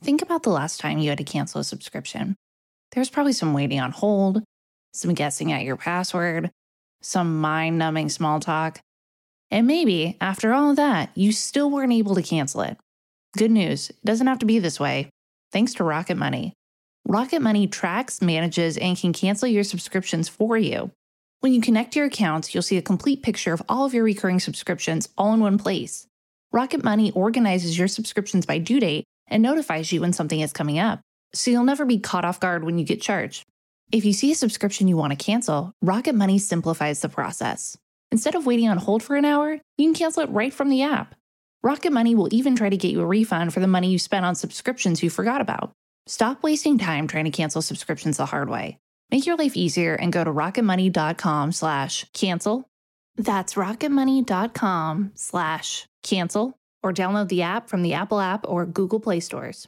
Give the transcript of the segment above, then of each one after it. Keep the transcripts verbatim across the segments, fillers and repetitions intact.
Think about the last time you had to cancel a subscription. There's probably some waiting on hold, some guessing at your password, some mind-numbing small talk. And maybe, after all of that, you still weren't able to cancel it. Good news, it doesn't have to be this way. Thanks to Rocket Money. Rocket Money tracks, manages, and can cancel your subscriptions for you. When you connect your accounts, you'll see a complete picture of all of your recurring subscriptions all in one place. Rocket Money organizes your subscriptions by due date and notifies you when something is coming up, so you'll never be caught off guard when you get charged. If you see a subscription you want to cancel, Rocket Money simplifies the process. Instead of waiting on hold for an hour, you can cancel it right from the app. Rocket Money will even try to get you a refund for the money you spent on subscriptions you forgot about. Stop wasting time trying to cancel subscriptions the hard way. Make your life easier and go to rocketmoney.com slash cancel. That's rocketmoney.com slash cancel or download the app from the Apple app or Google Play stores.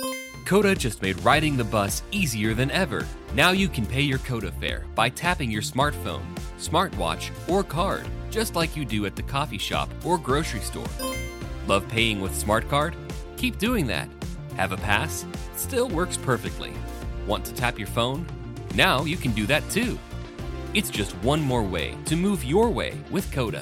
Coda just made riding the bus easier than ever. Now you can pay your Coda fare by tapping your smartphone, smartwatch, or card, just like you do at the coffee shop or grocery store. Love paying with Smart Card? Keep doing that. Have a pass? Still works perfectly. Want to tap your phone? Now you can do that too. It's just one more way to move your way with Coda.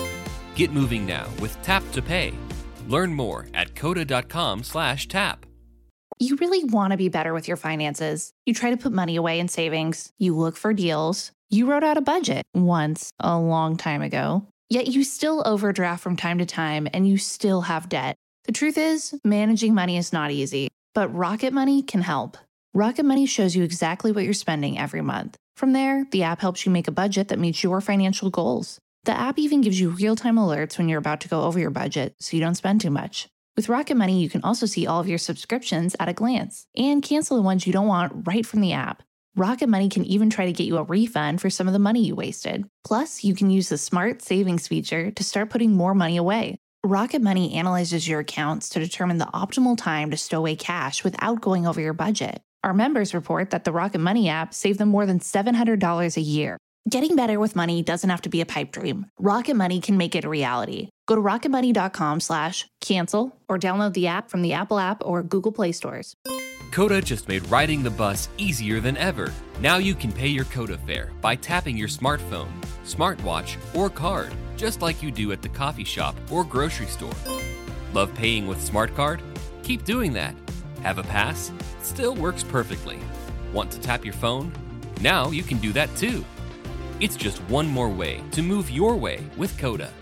Get moving now with Tap to Pay. Learn more at coda.com slash tap. You really want to be better with your finances. You try to put money away in savings. You look for deals. You wrote out a budget once, a long time ago. Yet you still overdraft from time to time and you still have debt. The truth is, managing money is not easy, but Rocket Money can help. Rocket Money shows you exactly what you're spending every month. From there, the app helps you make a budget that meets your financial goals. The app even gives you real-time alerts when you're about to go over your budget so you don't spend too much. With Rocket Money, you can also see all of your subscriptions at a glance and cancel the ones you don't want right from the app. Rocket Money can even try to get you a refund for some of the money you wasted. Plus, you can use the Smart Savings feature to start putting more money away. Rocket Money analyzes your accounts to determine the optimal time to stow away cash without going over your budget. Our members report that the Rocket Money app saved them more than seven hundred dollars a year. Getting better with money doesn't have to be a pipe dream. Rocket Money can make it a reality. Go to rocketmoney.com slash cancel or download the app from the Apple app or Google Play stores. Coda just made riding the bus easier than ever. Now you can pay your Coda fare by tapping your smartphone, smartwatch, or card, just like you do at the coffee shop or grocery store. Love paying with Smart Card? Keep doing that. Have a pass? Still works perfectly. Want to tap your phone? Now you can do that too. It's just one more way to move your way with Coda.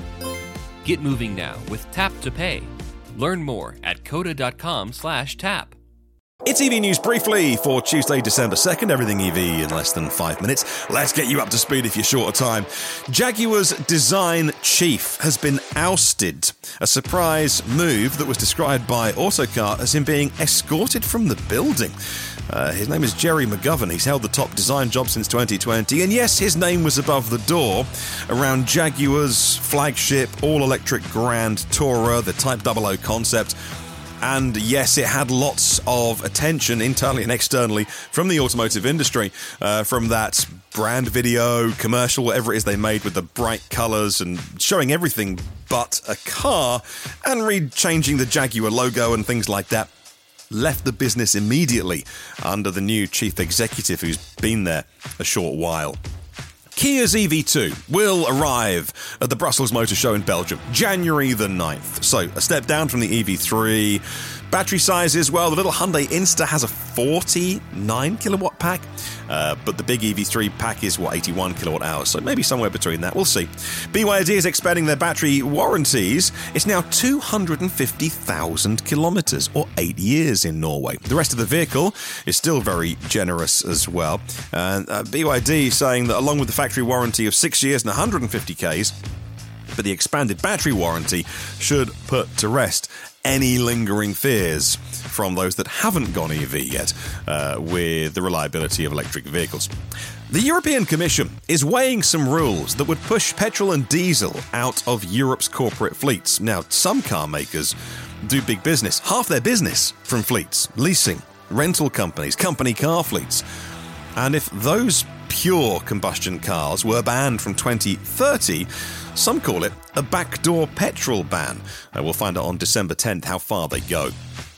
Get moving now with Tap to Pay. Learn more at coda.com slash tap. It's E V News briefly for Tuesday, December second. Everything E V in less than five minutes. Let's get you up to speed if you're short of time. Jaguar's design chief has been ousted. A surprise move that was described by Autocar as him being escorted from the building. Uh, his name is Jerry McGovern. He's held the top design job since twenty twenty. And yes, his name was above the door around Jaguar's flagship all-electric Grand Tourer, the Type double O concept. And yes, it had lots of attention internally and externally from the automotive industry, uh, from that brand video, commercial, whatever it is they made with the bright colours and showing everything but a car and re-changing the Jaguar logo and things like that. Left the business immediately under the new chief executive who's been there a short while. Kia's E V two will arrive at the Brussels Motor Show in Belgium, January the ninth. So, a step down from the E V three. Battery sizes, well, the little Hyundai Insta has a forty-nine kilowatt pack, uh, but the big E V three pack is, what, eighty-one kilowatt hours, so maybe somewhere between that, we'll see. B Y D is expanding their battery warranties. It's now two hundred fifty thousand kilometres, or eight years in Norway. The rest of the vehicle is still very generous as well. And uh, B Y D saying that along with the factory warranty of six years and one hundred fifty kays, but the expanded battery warranty should put to rest any lingering fears from those that haven't gone E V yet uh, with the reliability of electric vehicles. The European Commission is weighing some rules that would push petrol and diesel out of Europe's corporate fleets. Now, some car makers do big business, half their business from fleets, leasing, rental companies, company car fleets. And if those pure combustion cars were banned from twenty thirty, some call it a backdoor petrol ban. Uh, we'll find out on December tenth how far they go.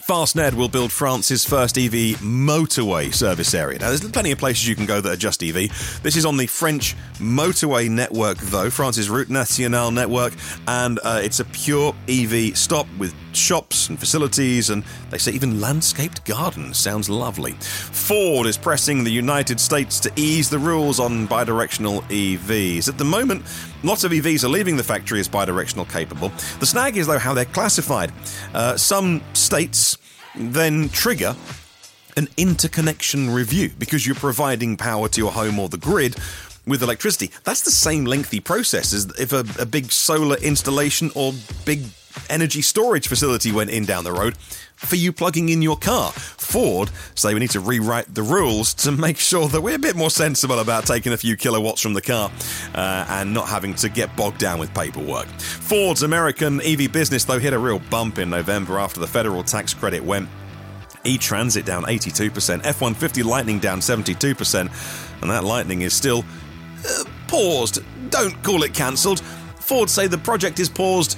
Fastned will build France's first E V motorway service area. Now, there's plenty of places you can go that are just E V. This is on the French motorway network, though, France's Route Nationale network, and uh, it's a pure E V stop with shops and facilities, and they say even landscaped gardens. Sounds lovely. Ford is pressing the United States to ease the rules on bidirectional E Vs. At the moment, lots of E Vs are leaving the factory as bidirectional capable. The snag is, though, how they're classified. Uh, some states then trigger an interconnection review because you're providing power to your home or the grid with electricity. That's the same lengthy process as if a, a big solar installation or big energy storage facility went in down the road for you plugging in your car. Ford say we need to rewrite the rules to make sure that we're a bit more sensible about taking a few kilowatts from the car uh, and not having to get bogged down with paperwork. Ford's American E V business, though, hit a real bump in November after the federal tax credit went. E-Transit down eighty-two percent, F one fifty Lightning down seventy-two percent, and that Lightning is still uh, paused. Don't call it cancelled. Ford say the project is paused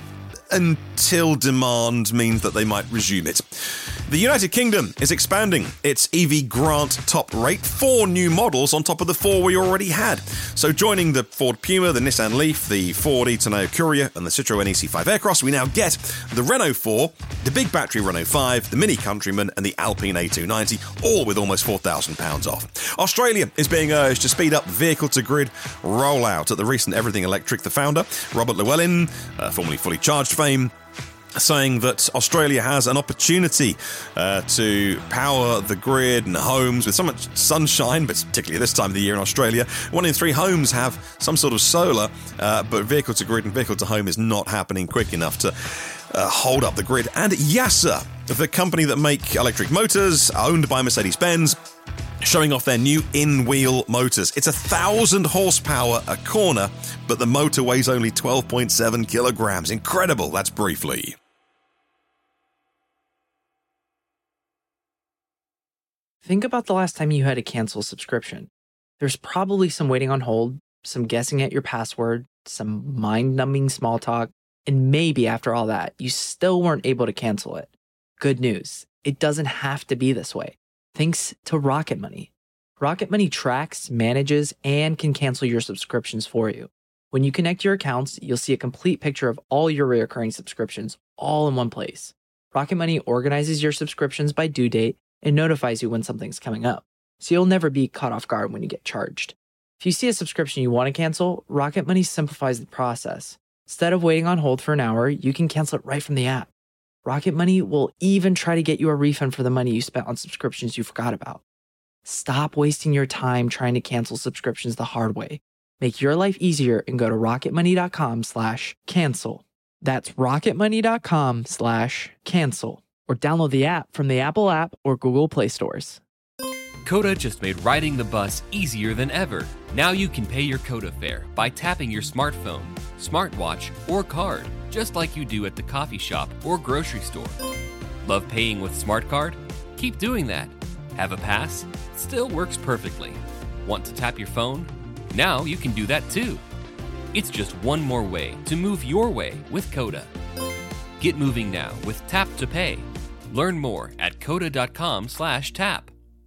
until demand means that they might resume it. The United Kingdom is expanding its E V grant top rate, four new models on top of the four we already had. So joining the Ford Puma, the Nissan Leaf, the Ford e-Tonneau Courier and the Citroën E C five Aircross, we now get the Renault four, the big battery Renault five, the Mini Countryman and the Alpine A two ninety, all with almost four thousand pounds off. Australia is being urged to speed up vehicle-to-grid rollout. At the recent Everything Electric, the founder, Robert Llewellyn, uh, formerly Fully Charged fame, saying that Australia has an opportunity uh, to power the grid and homes with so much sunshine, but particularly this time of the year in Australia. One in three homes have some sort of solar, uh, but vehicle to grid and vehicle to home is not happening quick enough to uh, hold up the grid. And YASA, the company that make electric motors, owned by Mercedes-Benz, showing off their new in-wheel motors. It's a thousand horsepower a corner, but the motor weighs only twelve point seven kilograms. Incredible. That's briefly. Think about the last time you had to cancel a subscription. There's probably some waiting on hold, some guessing at your password, some mind-numbing small talk, and maybe after all that, you still weren't able to cancel it. Good news. It doesn't have to be this way. Thanks to Rocket Money. Rocket Money tracks, manages, and can cancel your subscriptions for you. When you connect your accounts, you'll see a complete picture of all your recurring subscriptions all in one place. Rocket Money organizes your subscriptions by due date and notifies you when something's coming up, so you'll never be caught off guard when you get charged. If you see a subscription you want to cancel, Rocket Money simplifies the process. Instead of waiting on hold for an hour, you can cancel it right from the app. Rocket Money will even try to get you a refund for the money you spent on subscriptions you forgot about. Stop wasting your time trying to cancel subscriptions the hard way. Make your life easier and go to rocketmoney.com slash cancel. That's rocketmoney.com slash cancel. Or download the app from the Apple app or Google Play stores. Coda just made riding the bus easier than ever. Now you can pay your Coda fare by tapping your smartphone, smartwatch, or card, just like you do at the coffee shop or grocery store. Love paying with Smart Card? Keep doing that. Have a pass? Still works perfectly. Want to tap your phone? Now you can do that too. It's just one more way to move your way with Coda. Get moving now with Tap to Pay. Learn more at coda.com slash tap.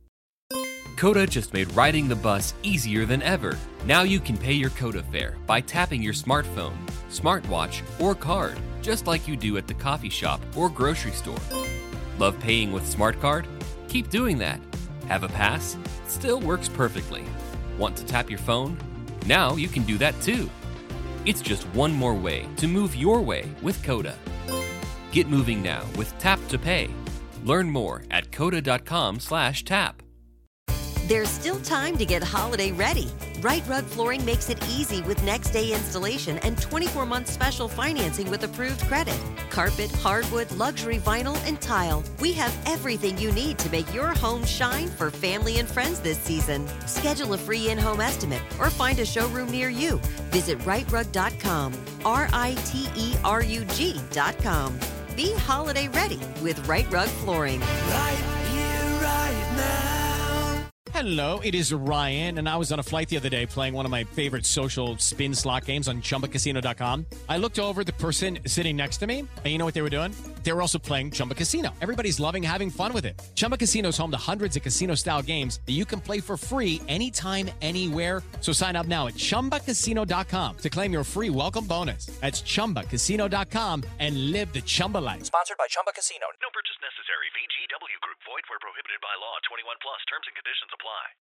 Coda just made riding the bus easier than ever. Now you can pay your Coda fare by tapping your smartphone, smartwatch, or card, just like you do at the coffee shop or grocery store. Love paying with Smart Card? Keep doing that. Have a pass? Still works perfectly. Want to tap your phone? Now you can do that too. It's just one more way to move your way with Coda. Get moving now with Tap to Pay. Learn more at coda.com slash tap. There's still time to get holiday ready. Right Rug Flooring makes it easy with next day installation and twenty-four month special financing with approved credit. Carpet, hardwood, luxury vinyl, and tile. We have everything you need to make your home shine for family and friends this season. Schedule a free in-home estimate or find a showroom near you. Visit right rug dot com, R I T E R U G dot com. Be holiday ready with Right Rug Flooring. Right here, right now. Hello, it is Ryan, and I was on a flight the other day playing one of my favorite social spin slot games on Chumba Casino dot com. I looked over at the person sitting next to me, and you know what they were doing? They were also playing Chumba Casino. Everybody's loving having fun with it. Chumba Casino is home to hundreds of casino-style games that you can play for free anytime, anywhere. So sign up now at Chumba Casino dot com to claim your free welcome bonus. That's Chumba Casino dot com and live the Chumba life. Sponsored by Chumba Casino. No purchase necessary. V G W Group. Void where prohibited by law. twenty-one plus. Terms and conditions apply.